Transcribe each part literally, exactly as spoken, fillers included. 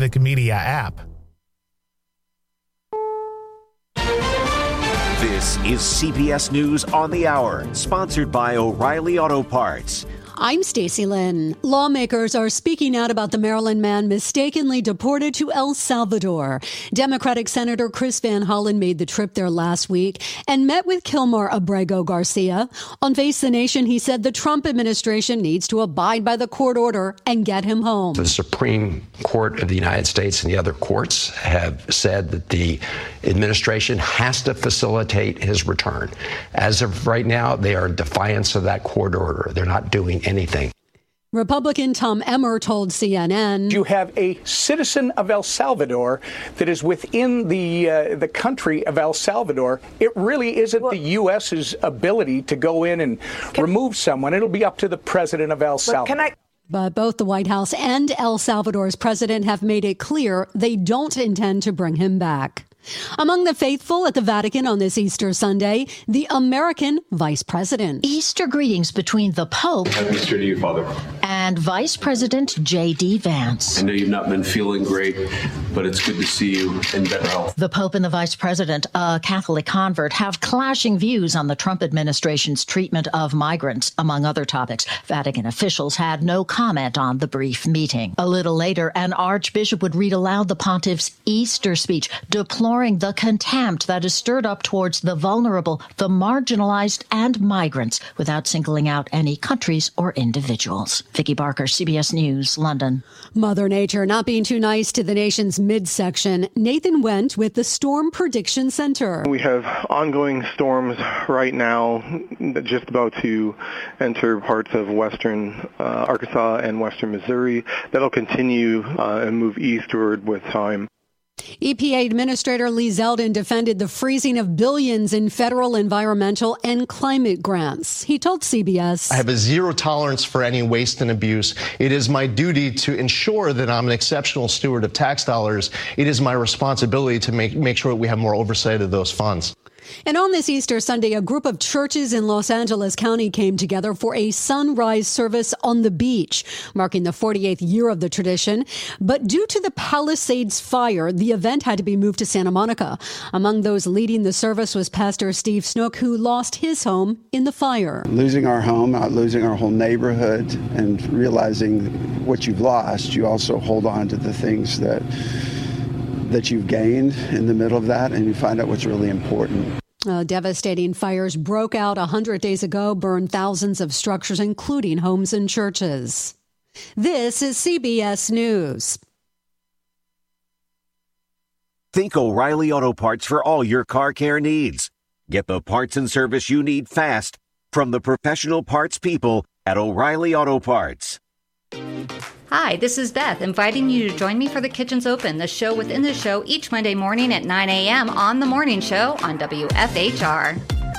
Civic Media app. This is C B S News on the Hour, sponsored by O'Reilly Auto Parts. I'm Stacey Lynn. Lawmakers are speaking out about the Maryland man mistakenly deported to El Salvador. Democratic Senator Chris Van Hollen made the trip there last week and met with Kilmar Abrego Garcia. On Face the Nation, he said the Trump administration needs to abide by the court order and get him home. The Supreme Court of the United States and the other courts have said that the administration has to facilitate his return. As of right now, they are in defiance of that court order. They're not doing anything. Republican Tom Emmer told C N N, "You have a citizen of El Salvador that is within the uh, the country of El Salvador. It really isn't well, the U S's ability to go in and can, remove someone. It'll be up to the president of El Salvador." Can I- But both the White House and El Salvador's president have made it clear they don't intend to bring him back. Among the faithful at the Vatican on this Easter Sunday, the American Vice President. Easter greetings between the Pope Happy Easter to you, Father. and Vice President J D. Vance. I know you've not been feeling great, but it's good to see you in better health. The Pope and the Vice President, a Catholic convert, have clashing views on the Trump administration's treatment of migrants, among other topics. Vatican officials had no comment on the brief meeting. A little later, an archbishop would read aloud the pontiff's Easter speech, deploring the contempt that is stirred up towards the vulnerable, the marginalized, and migrants, without singling out any countries or individuals. Vicky Barker, C B S News, London. Mother Nature not being too nice to the nation's midsection. Nathan Went with the Storm Prediction Center. We have ongoing storms right now, just about to enter parts of western uh, Arkansas and western Missouri. That'll continue uh, and move eastward with time. E P A Administrator Lee Zeldin defended the freezing of billions in federal environmental and climate grants. He told C B S, "I have a zero tolerance for any waste and abuse. It is my duty to ensure that I'm an exceptional steward of tax dollars. It is my responsibility to make, make sure that we have more oversight of those funds." And on this Easter Sunday, a group of churches in Los Angeles County came together for a sunrise service on the beach, marking the forty-eighth year of the tradition. But due to the Palisades fire, the event had to be moved to Santa Monica. Among those leading the service was Pastor Steve Snook, who lost his home in the fire. Losing our home, not losing our whole neighborhood, and realizing what you've lost, you also hold on to the things that that you've gained in the middle of that, and you find out what's really important. Uh, devastating fires broke out one hundred days ago, burned thousands of structures, including homes and churches. This is C B S News. Think O'Reilly Auto Parts for all your car care needs. Get the parts and service you need fast from the professional parts people at O'Reilly Auto Parts. Hi, this is Beth, inviting you to join me for The Kitchen's Open, the show within the show each Monday morning at nine a.m. on The Morning Show on W F H R.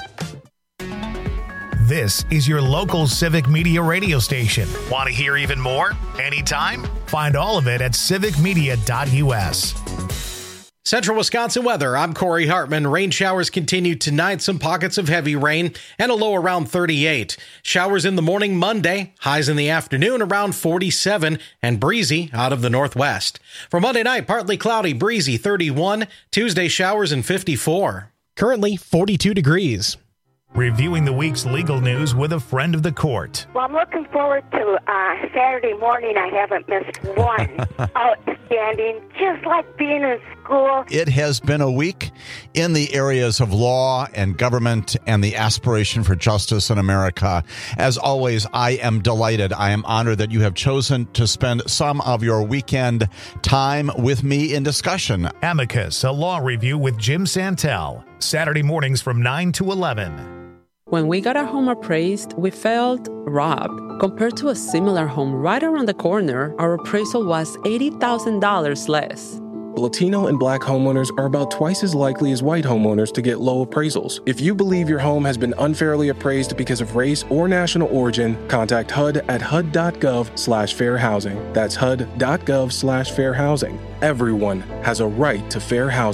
This is your local Civic Media radio station. Want to hear even more? Anytime? Find all of it at civic media dot U S. Central Wisconsin weather. I'm Corey Hartman. Rain showers continue tonight. Some pockets of heavy rain and a low around thirty-eight. Showers in the morning Monday. Highs in the afternoon around forty-seven and breezy out of the northwest. For Monday night, partly cloudy, breezy thirty-one. Tuesday showers and fifty-four. Currently forty-two degrees. Reviewing the week's legal news with a friend of the court. Well, I'm looking forward to uh, Saturday morning. I haven't missed one. Outstanding, just like being in school. It has been a week in the areas of law and government and the aspiration for justice in America. As always, I am delighted. I am honored that you have chosen to spend some of your weekend time with me in discussion. Amicus, a law review with Jim Santel. Saturday mornings from nine to eleven. When we got our home appraised, we felt robbed. Compared to a similar home right around the corner, our appraisal was eighty thousand dollars less. Latino and Black homeowners are about twice as likely as white homeowners to get low appraisals. If you believe your home has been unfairly appraised because of race or national origin, contact H U D at H U D dot gov slash fair housing. That's H U D dot gov slash fair housing. Everyone has a right to fair housing.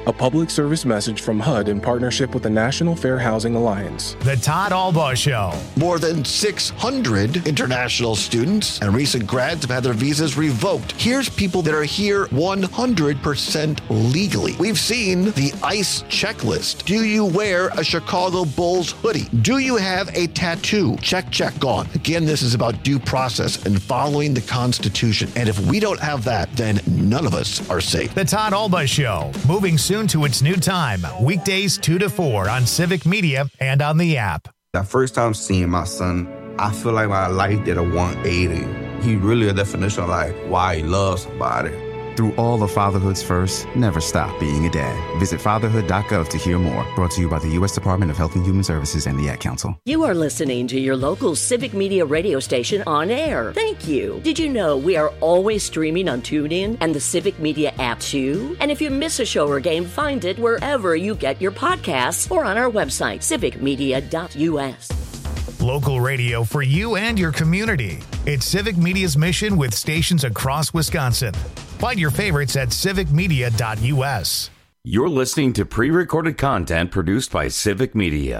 A public service message from H U D in partnership with the National Fair Housing Alliance. The Todd Albaugh Show. More than six hundred international students and recent grads have had their visas revoked. Here's people that are here one hundred percent legally. We've seen the ICE checklist. Do you wear a Chicago Bulls hoodie? Do you have a tattoo? Check, check, gone. Again, this is about due process and following the Constitution. And if we don't have that, then none of us are safe. The Todd Albaugh Show, moving soon to its new time, weekdays two to four on Civic Media and on the app. The first time seeing my son, I feel like my life did a one eighty. He really a definition of like why he loves somebody. Through all of fatherhood's first, never stop being a dad. Visit fatherhood dot gov to hear more. Brought to you by the U S Department of Health and Human Services and the Ad Council. You are listening to your local Civic Media radio station on air. Thank you. Did you know we are always streaming on TuneIn and the Civic Media app too? And if you miss a show or game, find it wherever you get your podcasts or on our website, civic media dot U S. Local radio for you and your community. It's Civic Media's mission with stations across Wisconsin. Find your favorites at civic media dot U S. You're listening to pre-recorded content produced by Civic Media.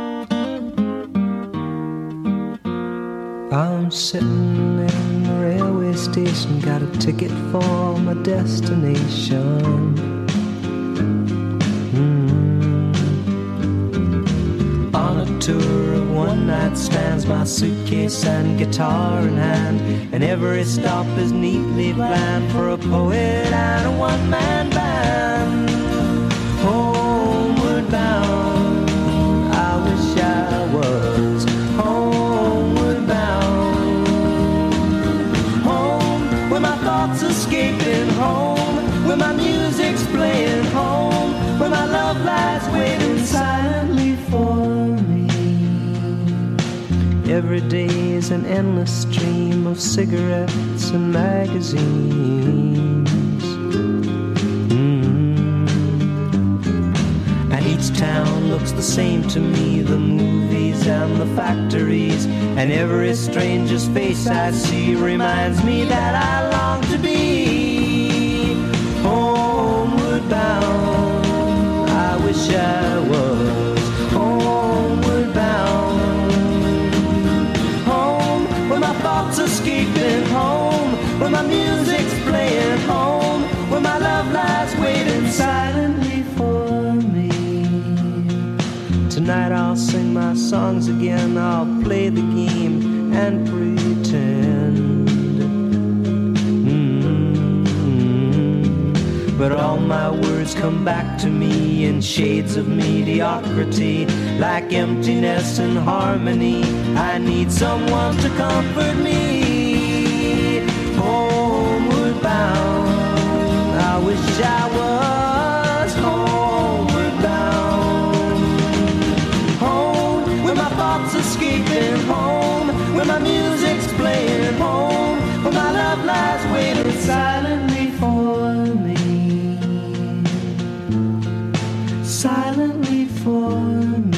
I'm sitting in the railway station, got a ticket for my destination. Mm. On a tour of one-night stands, my suitcase and guitar in hand, and every stop is neatly planned for a poet and a one-man band. Homeward bound, I wish I was homeward bound. Home, where my thoughts escaping, home, where my music's playing, home, where my love lies waiting silently for me. Every day is an endless stream of cigarettes and magazines. Mm. And each town looks the same to me, the movies and the factories, and every stranger's face I see reminds me that I long to be homeward bound. I wish I was homeward bound. Where my thoughts escaping, home, where my music's playing, home, where my love lies waiting silently for me. Tonight I'll sing my songs again, I'll play the game and pretend. Mm-hmm. But all my words come back to me in shades of mediocrity, like emptiness and harmony. I need someone to comfort me. Homeward bound, I wish I was homeward bound. Home, where my thoughts escaping, home, where my music's playing, home, where my love lies waiting silently for me. Silently for me.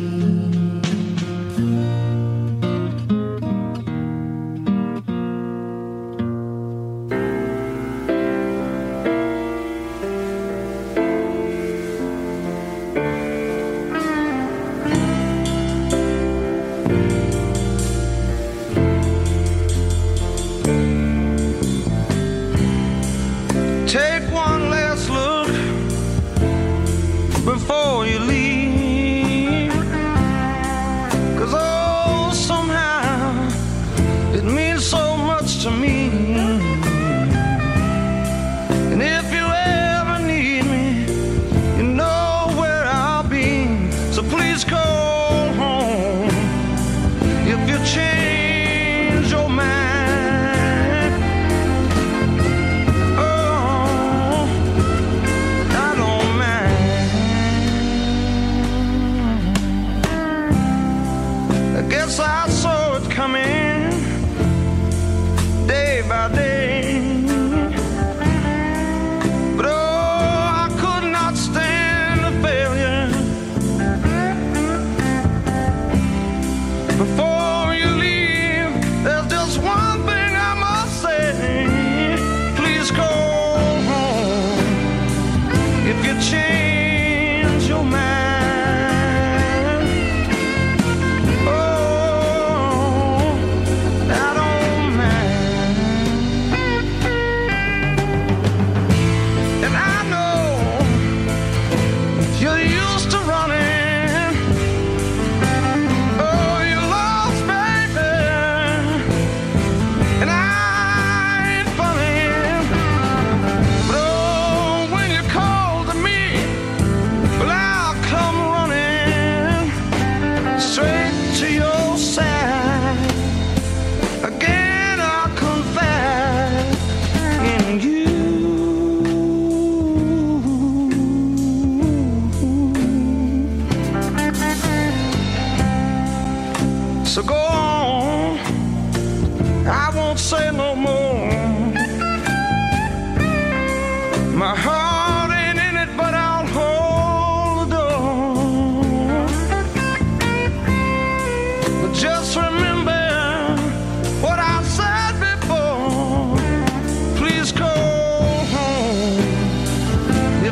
Take one last look before you leave, 'cause oh, somehow it means so much to me. And if you ever need me, you know where I'll be. So please call home if you change your mind. Oh,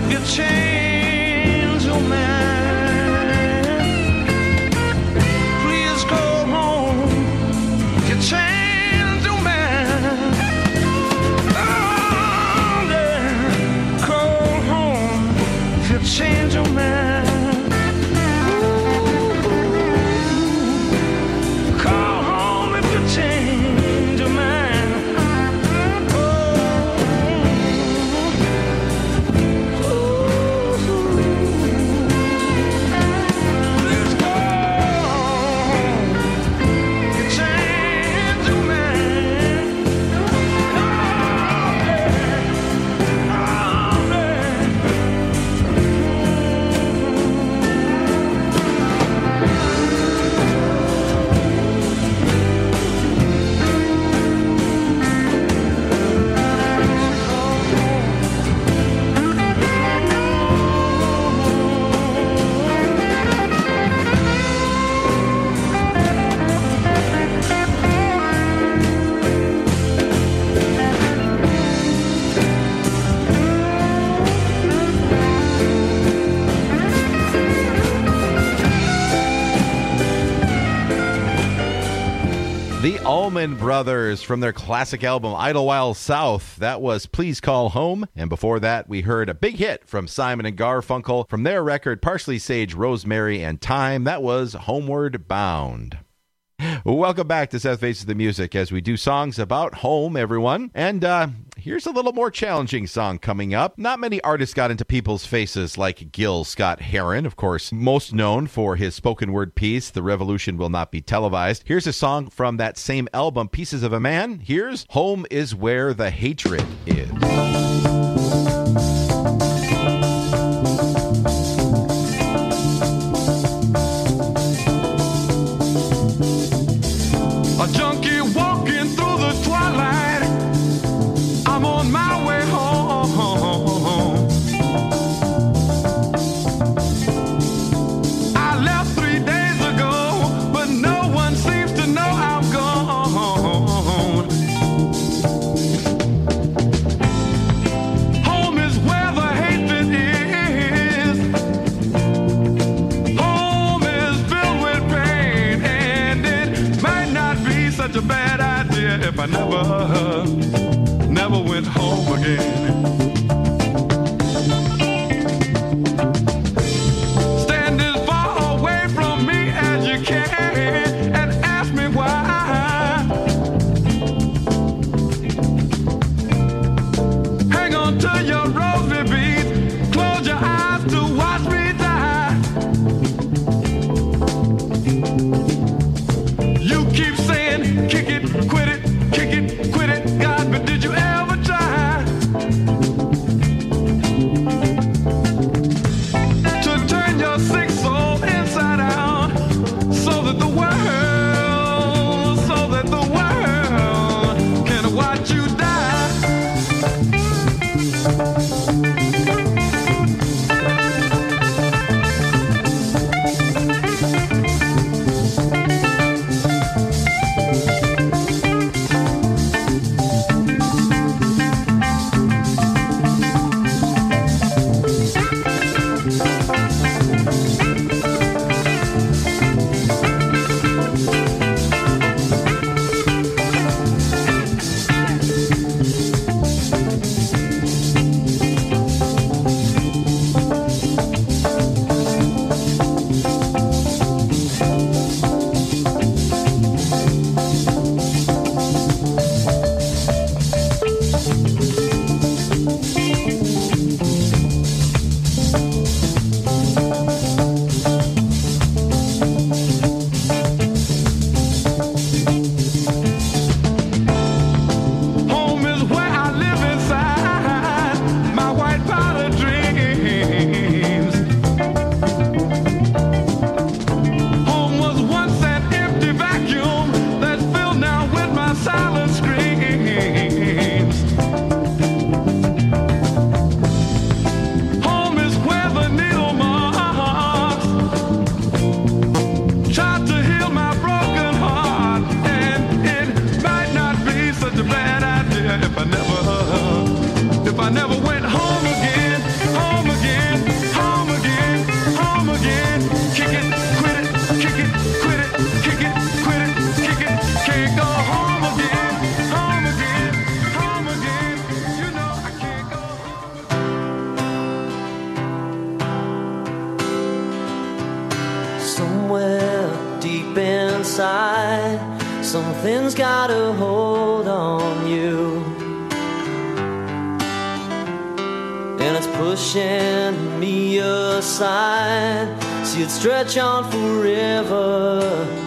if you change your mind. Please go home if you change your mind. Oh, yeah. Go home if you change your mind. The Allman Brothers from their classic album Idlewild South. That was Please Call Home. And before that, we heard a big hit from Simon and Garfunkel from their record Parsley, Sage, Rosemary, and Thyme. That was Homeward Bound. Welcome back to Seth Faces the Music as we do songs about home, everyone. And uh, here's a little more challenging song coming up. Not many artists got into people's faces like Gil Scott-Heron, of course, most known for his spoken word piece, The Revolution Will Not Be Televised. Here's a song from that same album, Pieces of a Man. Here's Home is Where the Hatred Is. A junkie walking through the twilight. I'm on my way home. I left three days ago, but no one seems to know I'm gone. Home is where the hatred is. Home is filled with pain, and it might not be such a bad idea if I never, never went home again. Stand as far away from me as you can and ask me why. Hang on to your rosary beads, close your eyes to watch me die. You keep saying, kick it, quit it, kick it, quit it, God, but did you ever try to turn your sick soul inside out so that the world, so that the world can watch you die? Home is where I live inside my white powder dreams. Home was once an empty vacuum that's filled now with my silent screams. Home is where the needle marks tried to heal my broken heart, and it might not be such a bad idea if I never, if I never went home again, home again. Something's got a hold on you, and it's pushing me aside. See it stretch on forever,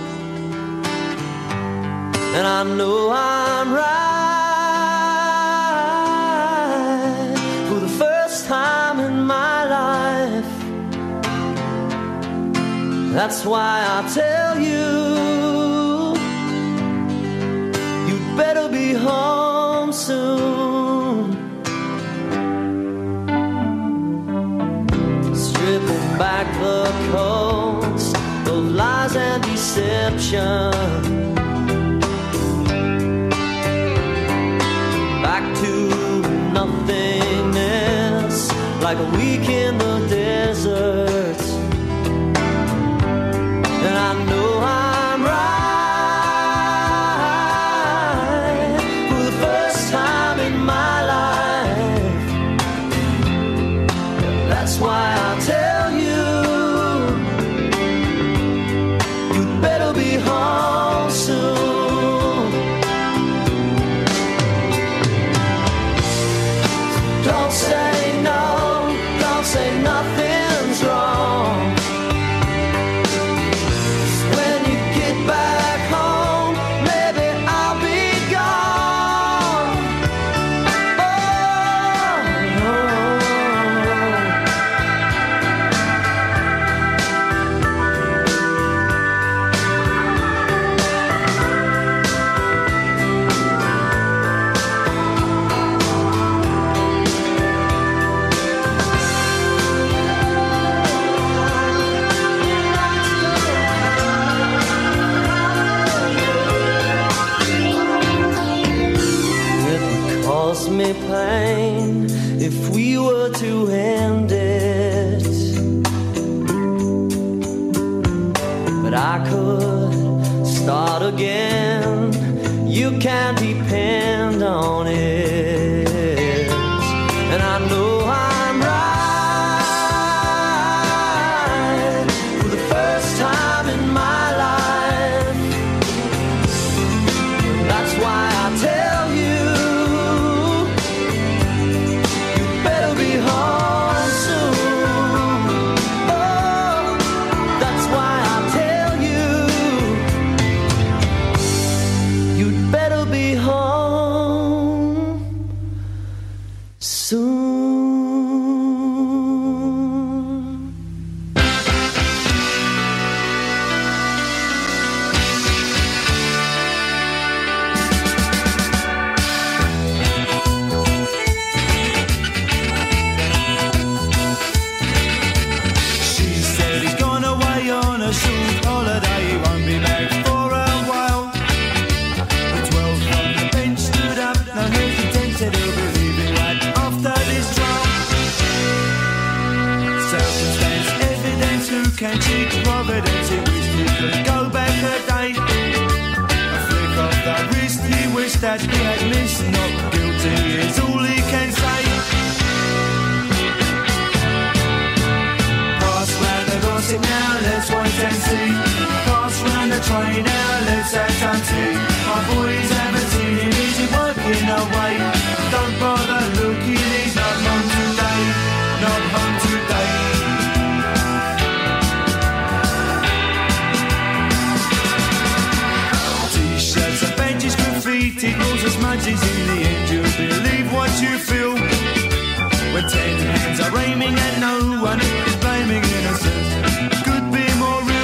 and I know I'm right for the first time in my life. That's why I tell you, you'd better be home soon. Stripping back the coats of lies and deception, back to nothingness, like a week in the desert. And I know I'm right for the first time in my life. That's why I tell you, you'd better be home soon. Don't say no, don't say nothing's wrong. When you get back home, maybe I'll be gone. Oh, it would cause me pain if we were to end it, but I could start again. You can depend on it, and I know I'm right for the first time in my life. That's why I tell you, you better be home soon. Oh, that's why I tell you, you'd better be home soon. She said he's gone away on a short holiday, he won't be back for a while. The twelve on the bench stood up, now here's the ten, said he'll be leaving right after this trial. Circumstance, evidence, who can cheat Providence? He wished he could go back a day. A flick of the wrist, he wished that he had missed. Not guilty is all he can say. Pass round the gossip now, let's wait and see. Pass round the train now, let's have some tea. My boys haven't seen him, is he working away? Don't bother looking, he's not home today. Not home today. T-shirts and benches, graffiti, rules as much as in the end you'll believe what you feel. When ten hands are aiming at no one, is blaming innocence. Could be more real.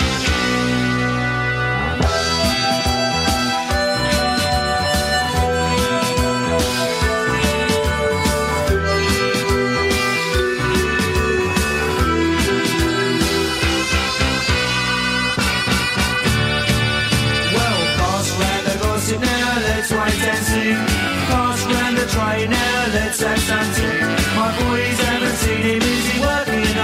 Well, pass round the gossip now, let's wait and see. Pass round the tray now, let's have some tea. My boys haven't seen him, is he working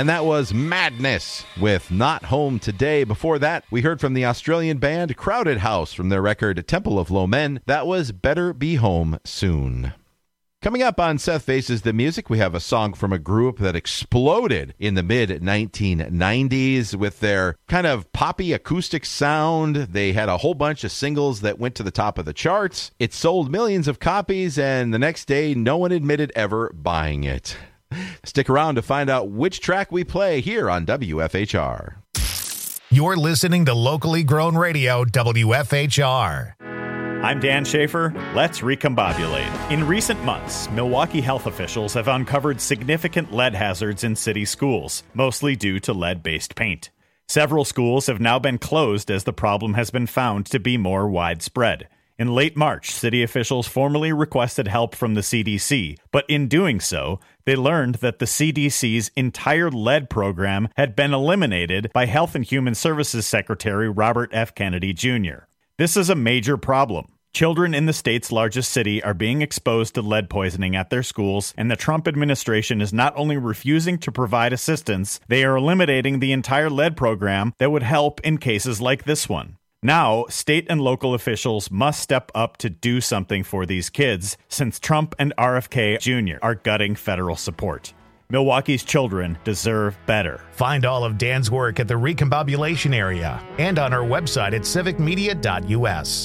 And that was Madness with Not Home Today. Before that, we heard from the Australian band Crowded House from their record Temple of Low Men. That was Better Be Home Soon. Coming up on Seth Faces the Music, we have a song from a group that exploded in the mid nineteen nineties with their kind of poppy acoustic sound. They had a whole bunch of singles that went to the top of the charts. It sold millions of copies, and the next day, no one admitted ever buying it. Stick around to find out which track we play here on W F H R. You're listening to locally grown radio W F H R. I'm Dan Schaefer. Let's recombobulate. In recent months, Milwaukee health officials have uncovered significant lead hazards in city schools, mostly due to lead-based paint. Several schools have now been closed as the problem has been found to be more widespread. In late March, city officials formally requested help from the C D C, but in doing so, they learned that the C D C's entire lead program had been eliminated by Health and Human Services Secretary Robert F. Kennedy Junior This is a major problem. Children in the state's largest city are being exposed to lead poisoning at their schools, and the Trump administration is not only refusing to provide assistance, they are eliminating the entire lead program that would help in cases like this one. Now, state and local officials must step up to do something for these kids, since Trump and R F K Junior are gutting federal support. Milwaukee's children deserve better. Find all of Dan's work at the Recombobulation area and on our website at civic media dot U S.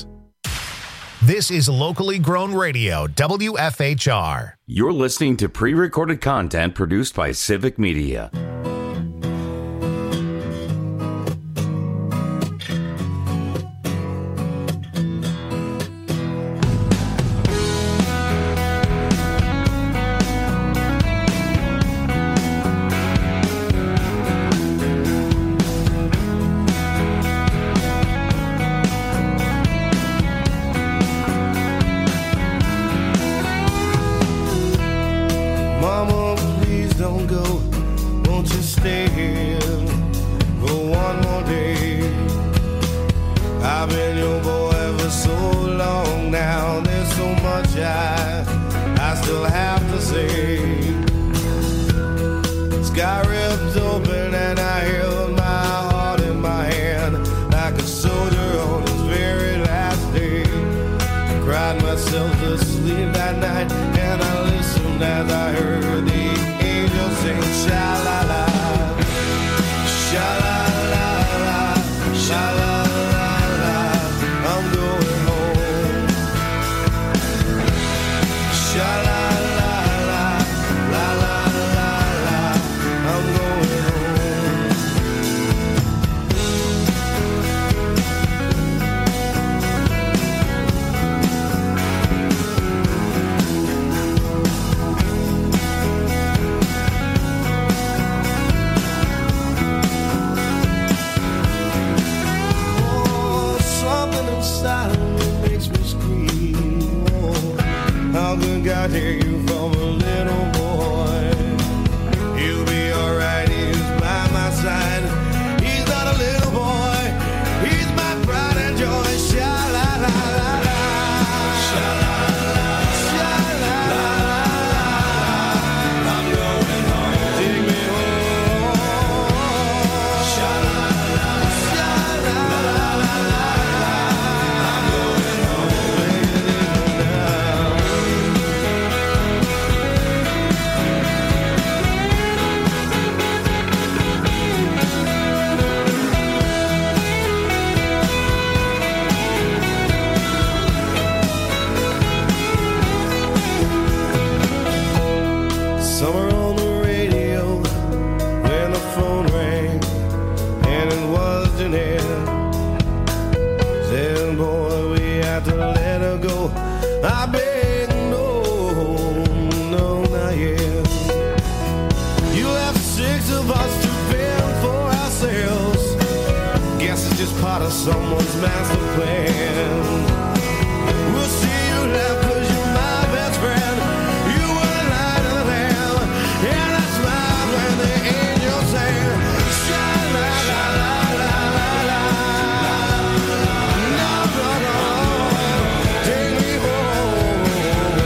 This is locally grown radio, W F H R. You're listening to pre-recorded content produced by Civic Media.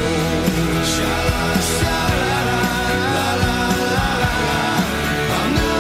I'm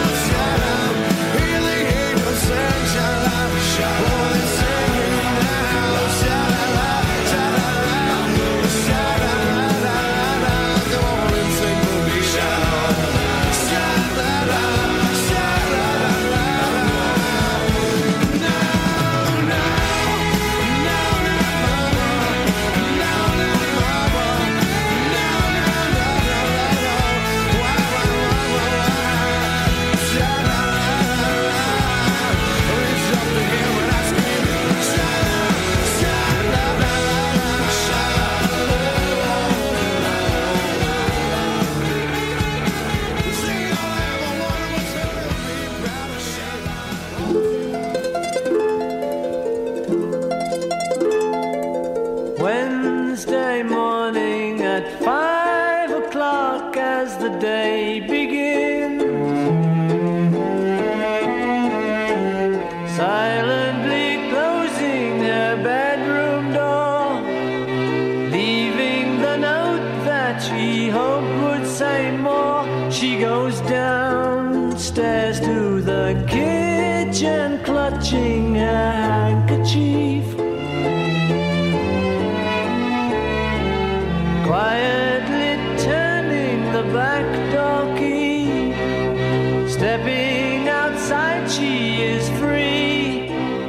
clutching a handkerchief, quietly turning the back door key. Stepping outside, she is free.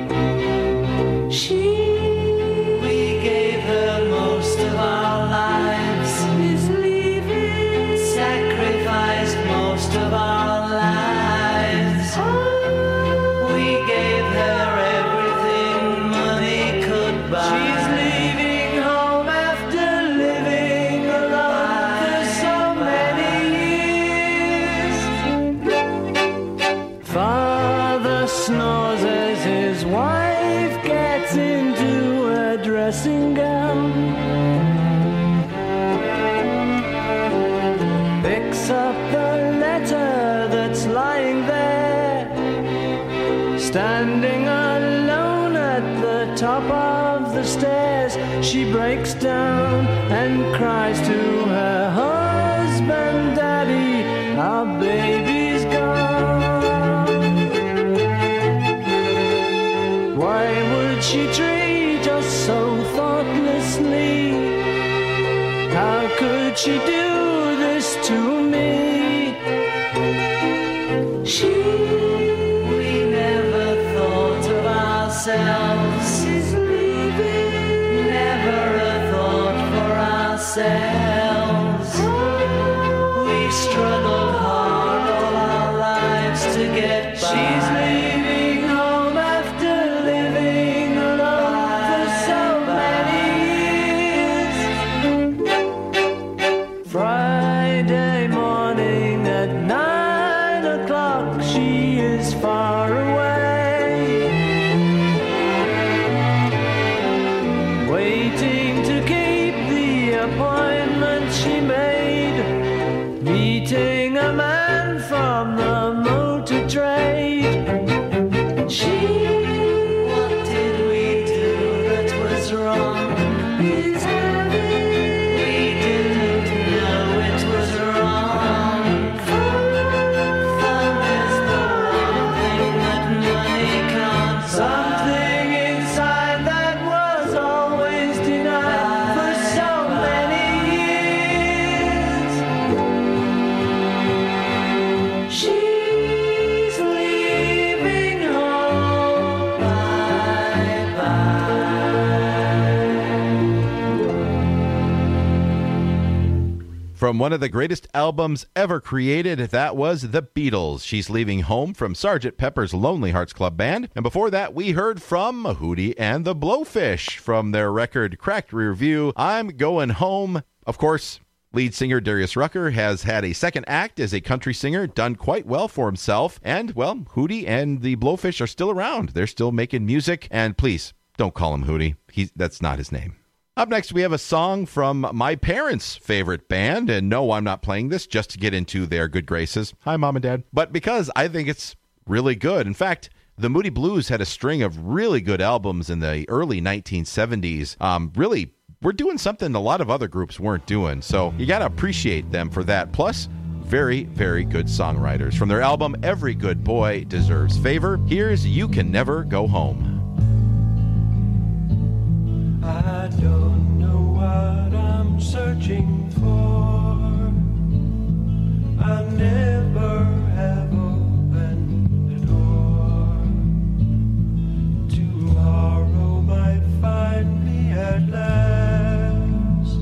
She, we gave her most of our lives, is leaving, sacrificed most of our lives. We gave her everything money could buy. She's leaving home after living alone for so many years. Father snores as his wife gets into a dressing gown, picks up the letter that's lying there, standing alone at the top of the stairs. She breaks down and cries to her husband, Daddy, our baby's gone. Why would she treat us so thoughtlessly? How could she do this to me? She, we never thought of ourselves, is leaving, never a thought for ourselves. We struggled hard all our lives to get by. She's leaving home after living alone for so many years. Friday morning at nine o'clock, she is far away, waiting to keep the appointment she made, meeting a man from the motor trade. She, what did we do that was wrong? Is having, we didn't know it was wrong. Fun is the one thing that money can't buy. Something inside that was always denied for so many years. She's leaving home, bye-bye. From one of the greatest albums ever created, that was The Beatles. She's Leaving Home from Sergeant Pepper's Lonely Hearts Club Band. And before that, we heard from Hootie and the Blowfish from their record Cracked Rear View, I'm Going Home. Of course, lead singer Darius Rucker has had a second act as a country singer, done quite well for himself. And, well, Hootie and the Blowfish are still around. They're still making music. And please, don't call him Hootie. He's, that's not his name. Up next, we have a song from my parents' favorite band. And no, I'm not playing this just to get into their good graces. Hi, Mom and Dad. But because I think it's really good. In fact, the Moody Blues had a string of really good albums in the early nineteen seventies. Um, really, we're doing something a lot of other groups weren't doing. So you got to appreciate them for that. Plus, very, very good songwriters. From their album, Every Good Boy Deserves Favor, here's You Can Never Go Home. I don't know what I'm searching for. I never have opened the door. Tomorrow might find me at last,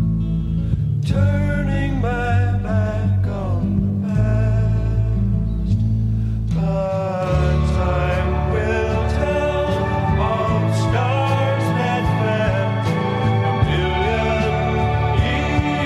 turning my back on the past. But time will tell of stars that fell a million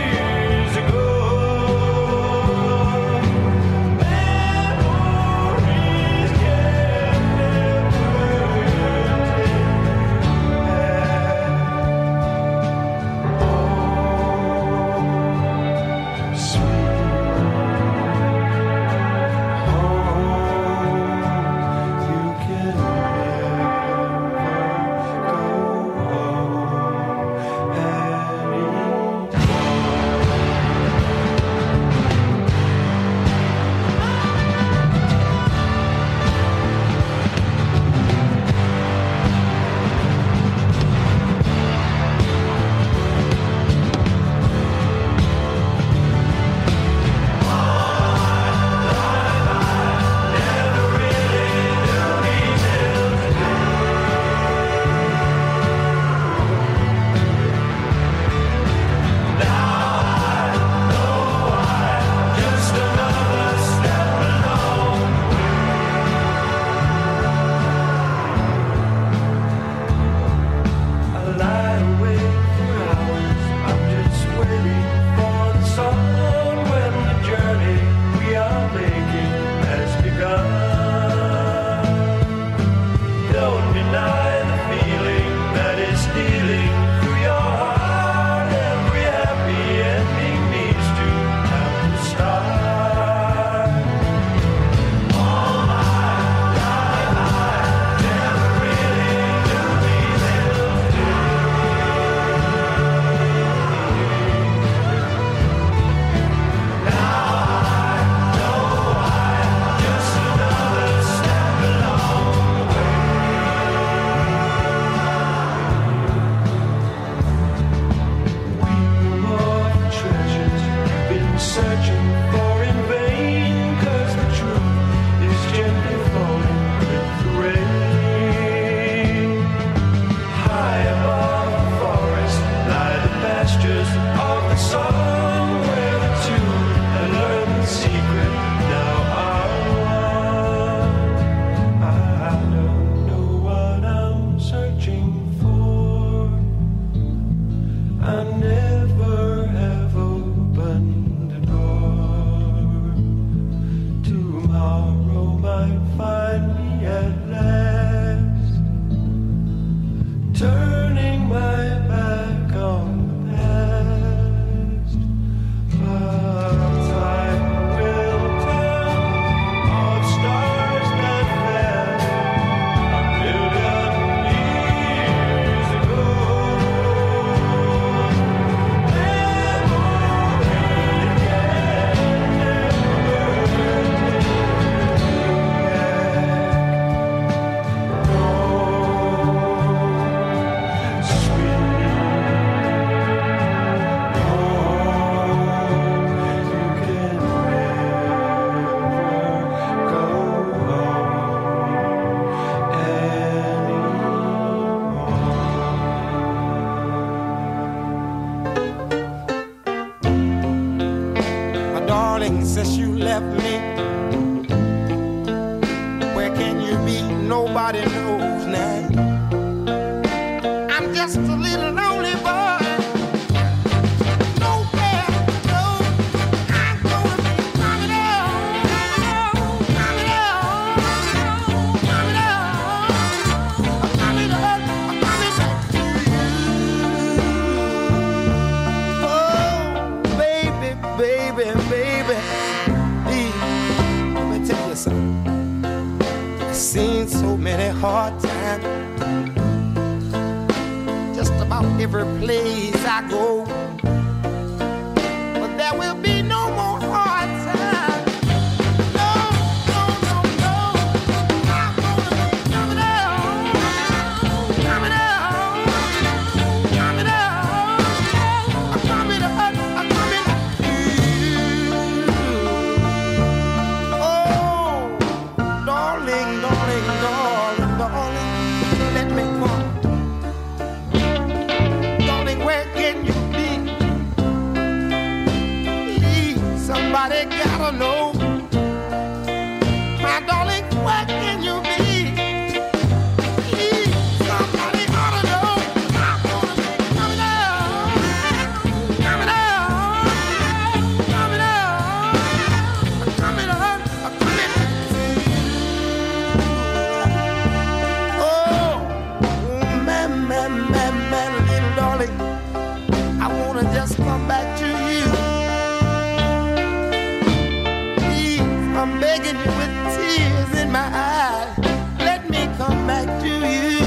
turning my back on the past. But time will tell of stars that fell a million years ago. Since you left me, where can you be? Nobody knows now. I'm just a little lonely boy. Nowhere to go. I'm gonna be coming out, coming out, coming out, coming up, coming back to you. Oh, baby, baby, baby. I've seen so many hard times, just about every place I go, but there will be no more hard times. No, no, no, no. I'm gonna be coming out, coming out, coming out, I'm coming up, I'm coming up to you. Oh, darling, darling, darling, darling, let me come. Darling, where can you be? Please, somebody gotta know. My darling, where can you be? Please, somebody oughta know. I'm gonna be coming out, coming out, coming out, coming up, coming back to you. Oh, man, man, man, man, little darling, I wanna just come back to you. Please, I'm begging you with tears in my eyes, let me come back to you.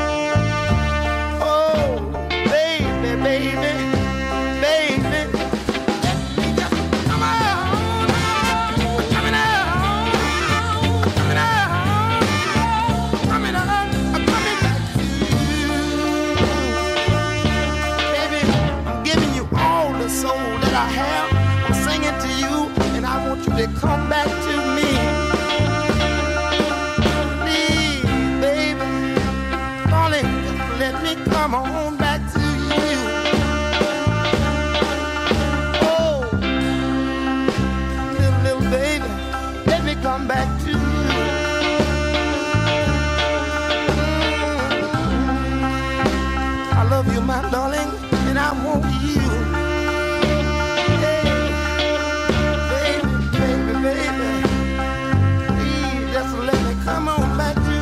Oh, baby, baby, baby, let me just come out, coming out, coming out, coming out, I'm coming back to you. Baby, I'm giving you all the soul that I have. I'm singing to you, and I want you to come back to me. Please, baby, darling, just let me come on back to you. Oh, little, little baby, let me come back to you. I love you, my darling, and I want you. Hey, baby, baby, baby, please just let me come on back to you.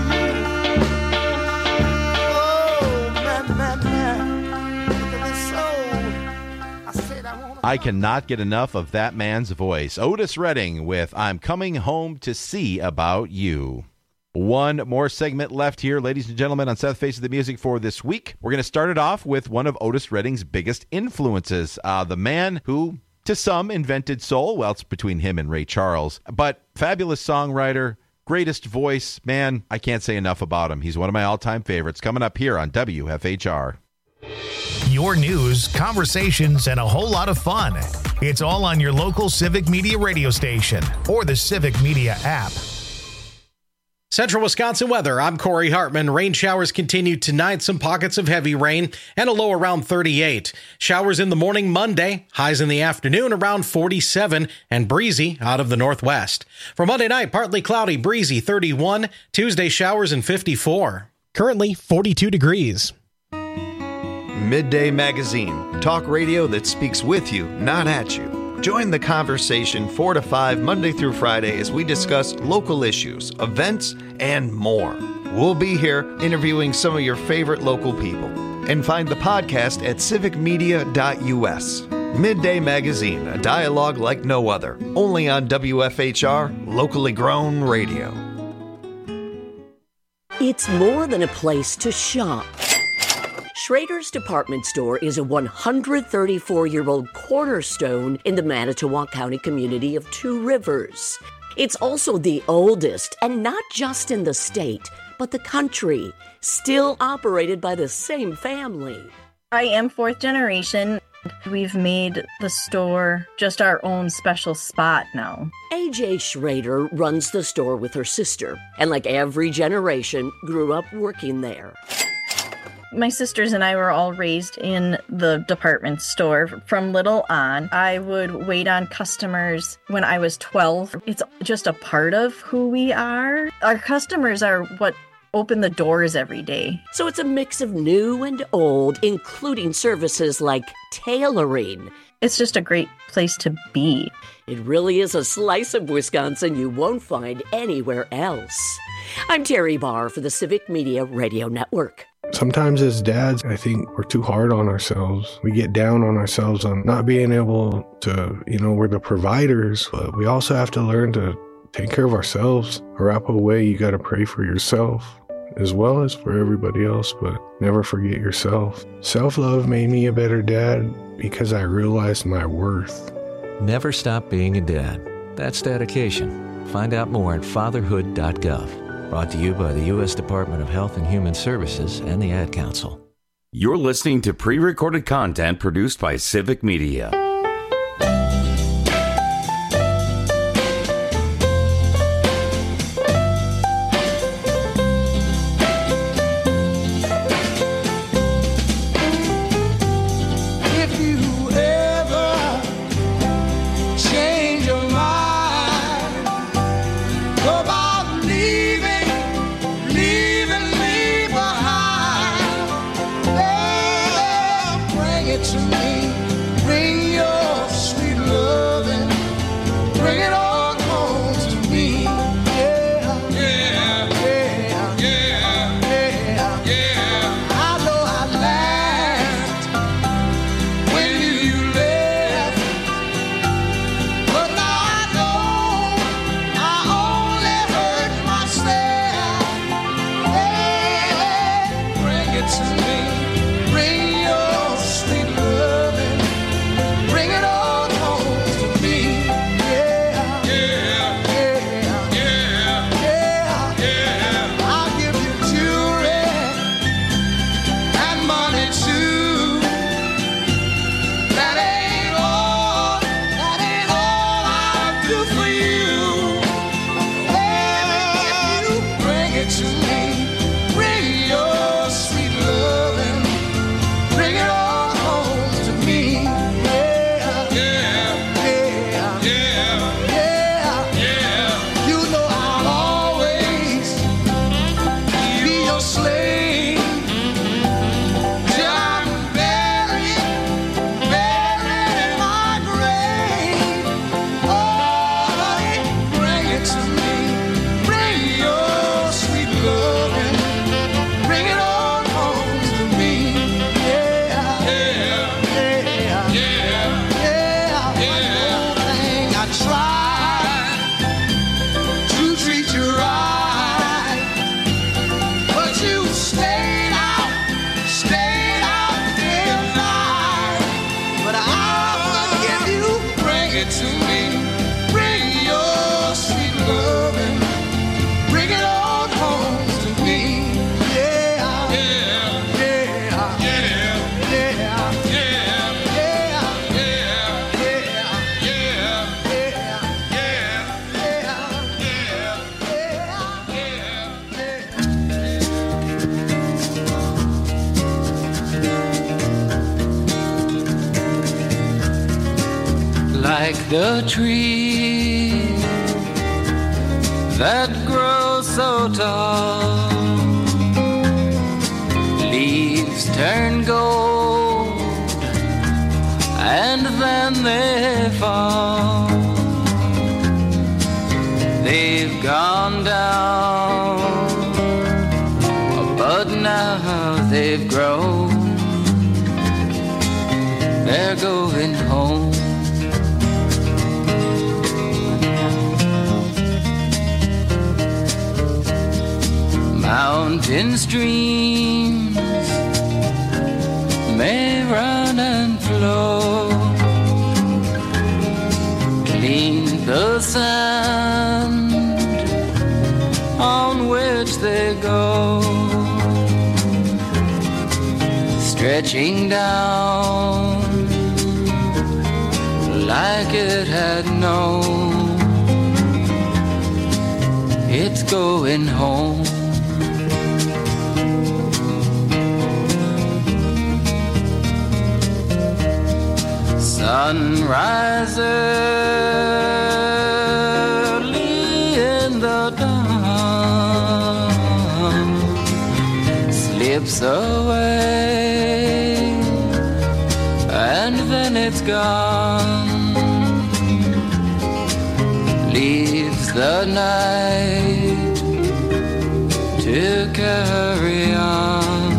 Oh, man, man, man, look at this soul. I said I want I cannot get enough of that man's voice. Otis Redding with I'm Coming Home to See About You. One more segment left here, ladies and gentlemen, on Seth Faces the Music for this week. We're going to start it off with one of Otis Redding's biggest influences, uh, the man who, to some, invented soul. Well, it's between him and Ray Charles. But fabulous songwriter, greatest voice. Man, I can't say enough about him. He's one of my all-time favorites. Coming up here on W F H R. Your news, conversations, and a whole lot of fun. It's all on your local Civic Media radio station or the Civic Media app. Central Wisconsin weather. I'm Corey Hartman. Rain showers continue tonight. Some pockets of heavy rain and a low around thirty-eight. Showers in the morning Monday. Highs in the afternoon around forty-seven and breezy out of the northwest. For Monday night, partly cloudy, breezy thirty-one. Tuesday showers and fifty-four. Currently forty-two degrees. Midday Magazine. Talk radio that speaks with you, not at you. Join the conversation four to five Monday through Friday as we discuss local issues, events, and more. We'll be here interviewing some of your favorite local people. And find the podcast at civic media dot u s. Midday Magazine, a dialogue like no other. Only on W F H R, locally grown radio. It's more than a place to shop. Schrader's Department Store is a one hundred thirty-four-year-old cornerstone in the Manitowoc County community of Two Rivers. It's also the oldest, and not just in the state, but the country, still operated by the same family. I am fourth generation. We've made the store just our own special spot now. A J Schrader runs the store with her sister, and like every generation, grew up working there. My sisters and I were all raised in the department store from little on. I would wait on customers when I was twelve. It's just a part of who we are. Our customers are what open the doors every day. So it's a mix of new and old, including services like tailoring. It's just a great place to be. It really is a slice of Wisconsin you won't find anywhere else. I'm Terry Barr for the Civic Media Radio Network. Sometimes as dads, I think we're too hard on ourselves. We get down on ourselves on not being able to, you know, we're the providers, but we also have to learn to take care of ourselves. Arapaho way, you got to pray for yourself as well as for everybody else, but never forget yourself. Self-love made me a better dad because I realized my worth. Never stop being a dad. That's dedication. Find out more at fatherhood dot gov. Brought to you by the U S Department of Health and Human Services and the Ad Council. You're listening to pre-recorded content produced by Civic Media. The tree that grows so tall, leaves turn gold and then they fall. They've gone down, but now they've grown. They're going home. Mountain streams may run and flow, clean the sand on which they go, stretching down like it had known. It's going home. Sunrise early in the dawn slips away, and then it's gone. Leaves the night to carry on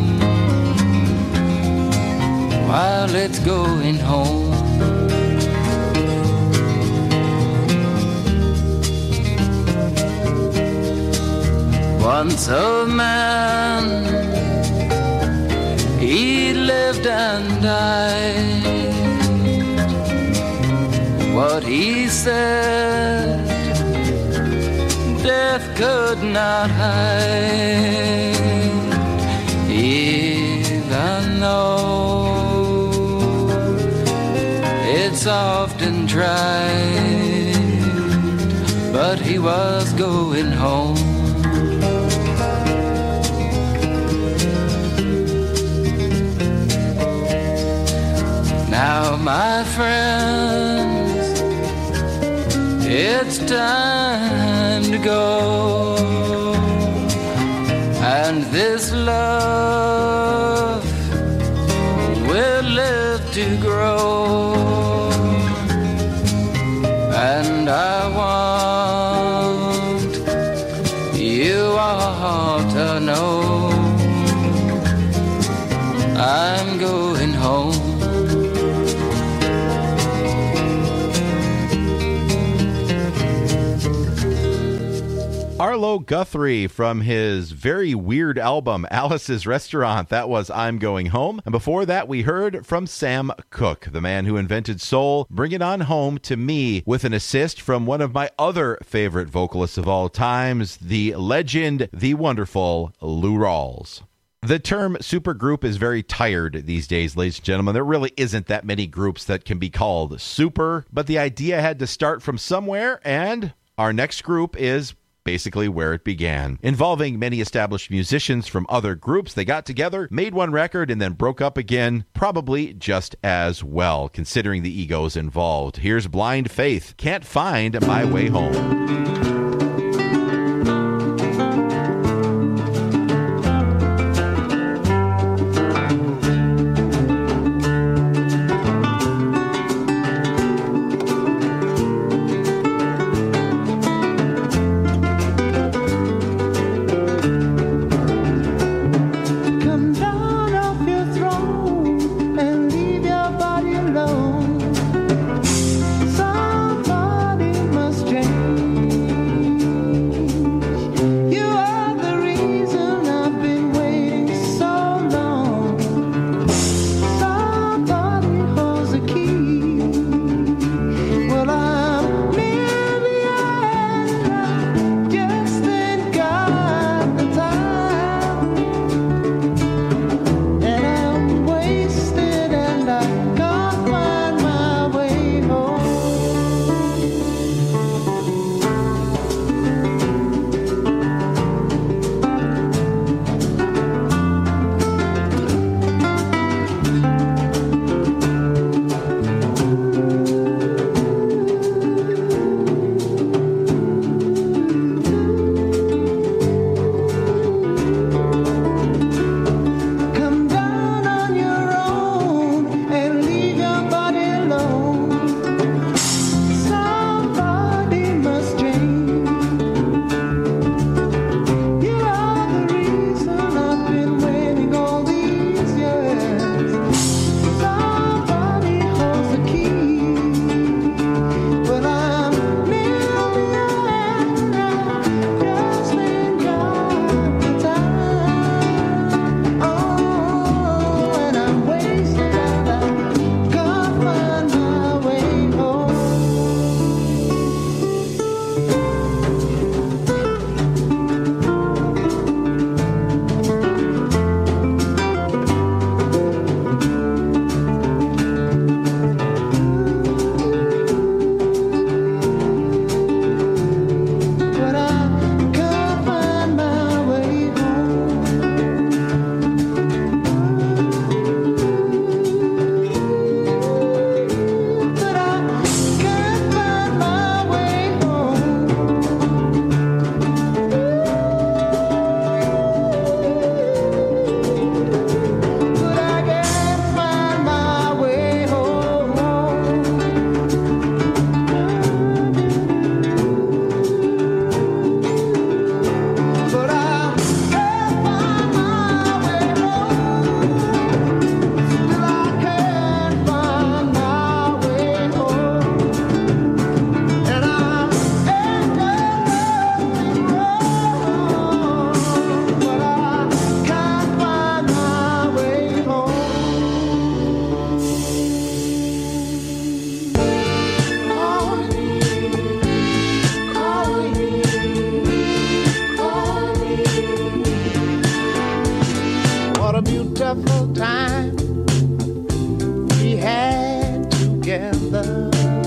while it's going home. Once a man, he lived and died. What he said, death could not hide, even though it's often tried. But he was going home. Now, my friends, it's time to go, and this love will live to grow, and I want you all to know I'm going home. Arlo Guthrie from his very weird album, Alice's Restaurant. That was I'm Going Home. And before that, we heard from Sam Cooke, the man who invented soul, Bring It On Home to Me, with an assist from one of my other favorite vocalists of all times, the legend, the wonderful Lou Rawls. The term supergroup is very tired these days, ladies and gentlemen. There really isn't that many groups that can be called super, but the idea had to start from somewhere, and our next group is basically where it began. Involving many established musicians from other groups, they got together, made one record, and then broke up again, probably just as well, considering the egos involved. Here's Blind Faith, Can't Find My Way Home. Somebody must change. little time we had together.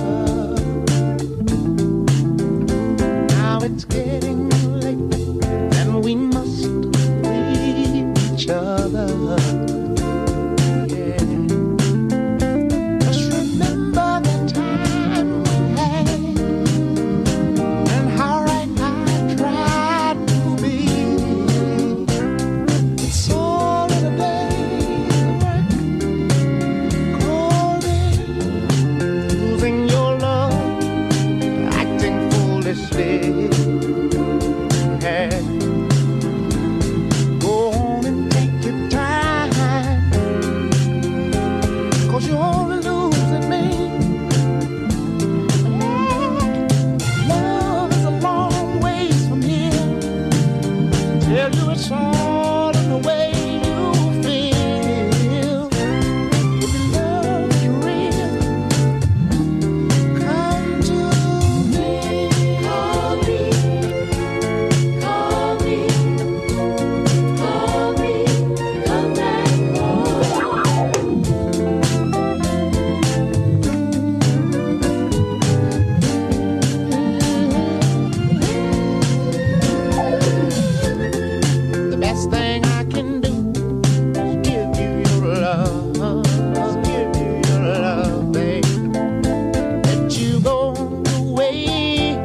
Now it's getting late and we must leave each other. Yeah. Just remember the time we had and how right I tried to be. It's all in the day's work, calling, losing your love, acting foolishly. Yeah. Go on and take your time, 'cause you're only losing me. Love is a long ways from here. Tell you it's all in the way you feel. If your love is real, come to me. Call me, call me, call me, come back The best thing I can do is give you your love, is give you your love, babe. Let you go away,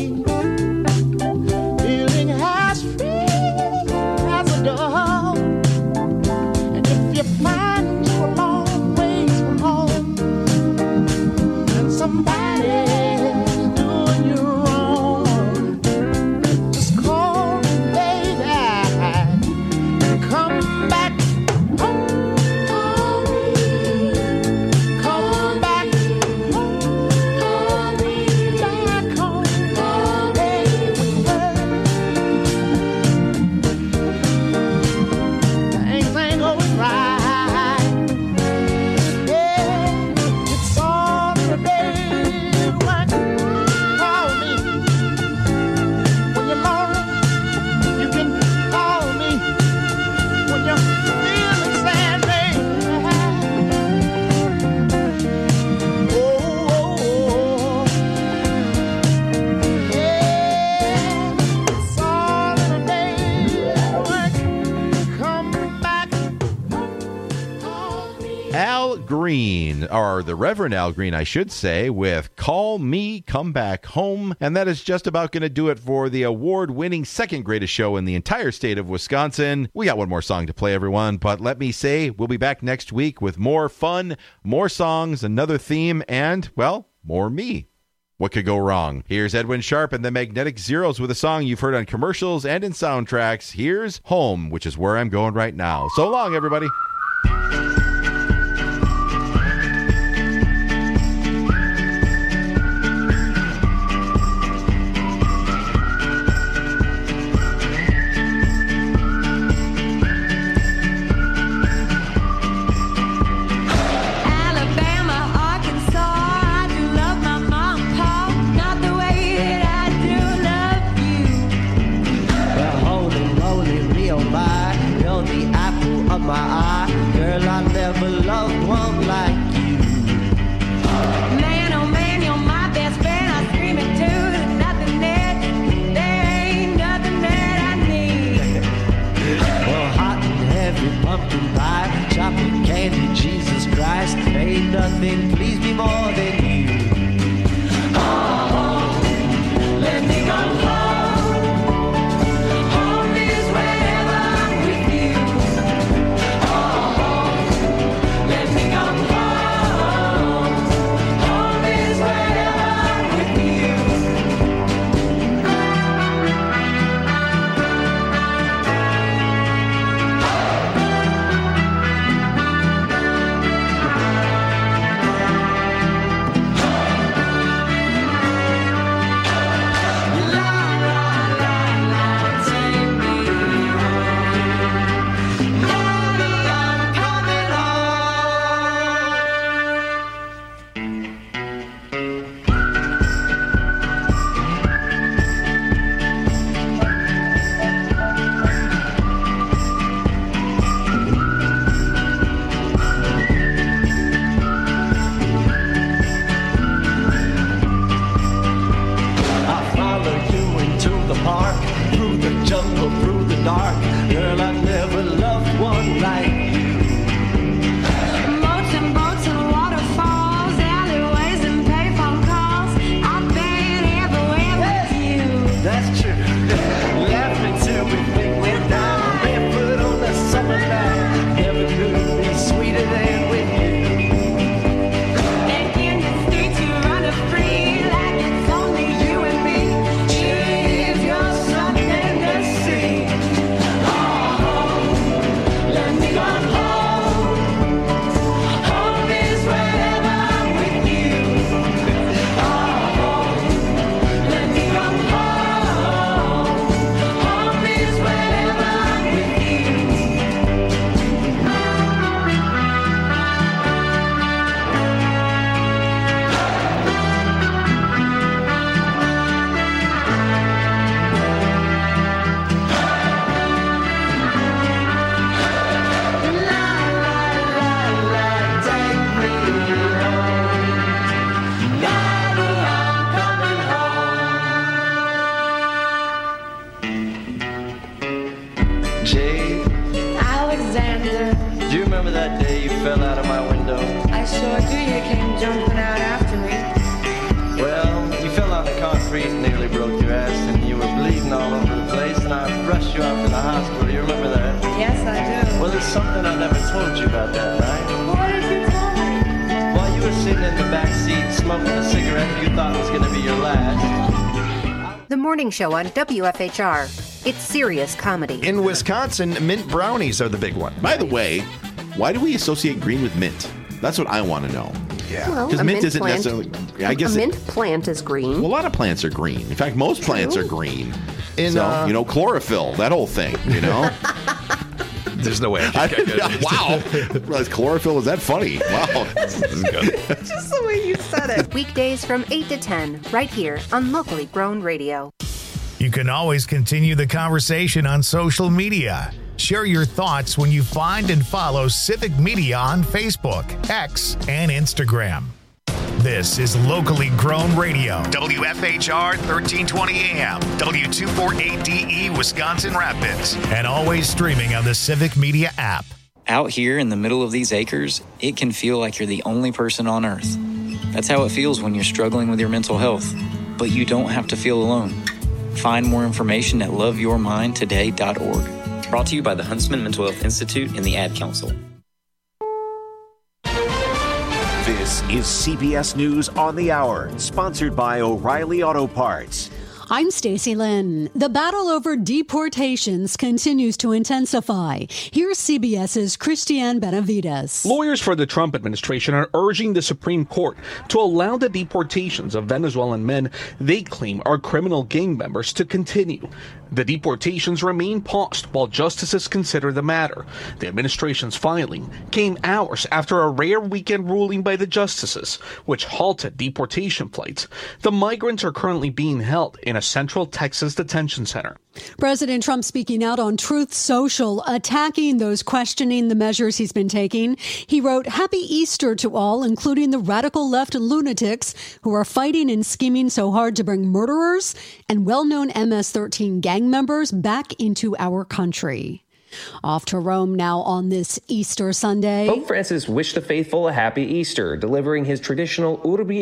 feeling as free as a dove. And if you find you're a long ways from home, and somebody's doing you wrong, just call me, baby, and come back home. Call me, come back home. Call me back home, baby. Things ain't going right. Yeah, it's all in the day. Right? Call me when you're lonely. You can call me when you're feeling sad, baby. Oh, oh, oh. Yeah, it's all in the day. Right? Come back. Al Green, or the Reverend Al Green, I should say, with Call Me, Come Back Home. And that is just about going to do it for the award-winning second greatest show in the entire state of Wisconsin. We got one more song to play, everyone, but let me say we'll be back next week with more fun, more songs, another theme, and, well, more me. What could go wrong? Here's Edwin Sharp and the Magnetic Zeros with a song you've heard on commercials and in soundtracks. Here's Home, which is where I'm going right now. So long, everybody. Alabama, Arkansas, I do love my mom and pa, not the way that I do love you. Well, holy moly, Rio, my, you're the apple of my eye. Girl, I never loved one like you. Man, oh man, you're my best friend. I scream it too. There's nothing that, there ain't nothing that I need. Well, hot and heavy pumpkin pie, chocolate candy, Jesus Christ, ain't nothing please me more than you. Oh, let me go home. Home is wherever I'm with you. Oh, let me go home. Home is wherever I'm with you. remember that day you fell out of my window? I sure do. You came jumping out after me. Well, you fell on the concrete and nearly broke your ass, and you were bleeding all over the place, and I rushed you out to the hospital. You remember that? Yes, I do. Well, there's something I never told you about that night. What did you tell me? While you were sitting in the back seat smoking a cigarette you thought was going to be your last. The morning show on W F H R. It's serious comedy. In Wisconsin, mint brownies are the big one. By the way, why do we associate green with mint? That's what I want to know. Yeah. Well, Because a mint mint isn't plant- necessarily. I guess a it- mint plant is green. well, a lot of plants are green. In fact, most plants are green. In, so, uh, you know, chlorophyll, that whole thing, you know? There's no way I I, can get wow. Realize chlorophyll is that funny? Wow. This is good. Just the way you said it. Weekdays from eight to ten, right here on Locally Grown Radio. You can always continue the conversation on social media. Share your thoughts when you find and follow Civic Media on Facebook, X, and Instagram. This is Locally Grown Radio, W F H R thirteen twenty A M, W two forty-eight D E, Wisconsin Rapids, and always streaming on the Civic Media app. Out here in the middle of these acres, it can feel like you're the only person on earth. That's how it feels when you're struggling with your mental health. But you don't have to feel alone. Find more information at love your mind today dot org. Brought to you by the Huntsman Mental Health Institute and the Ad Council. This is C B S News on the Hour, sponsored by O'Reilly Auto Parts. I'm Stacey Lynn. The battle over deportations continues to intensify. Here's CBS's Christiane Benavides. Lawyers for the Trump administration are urging the Supreme Court to allow the deportations of Venezuelan men they claim are criminal gang members to continue. The deportations remain paused while justices consider the matter. The administration's filing came hours after a rare weekend ruling by the justices, which halted deportation flights. The migrants are currently being held in a Central Texas detention center. President Trump speaking out on Truth Social, attacking those questioning the measures he's been taking. He wrote, "Happy Easter to all, including the radical left lunatics who are fighting and scheming so hard to bring murderers and well-known M S thirteen gang members back into our country." Off to Rome now on this Easter Sunday. Pope Francis wished the faithful a happy Easter, delivering his traditional Urbi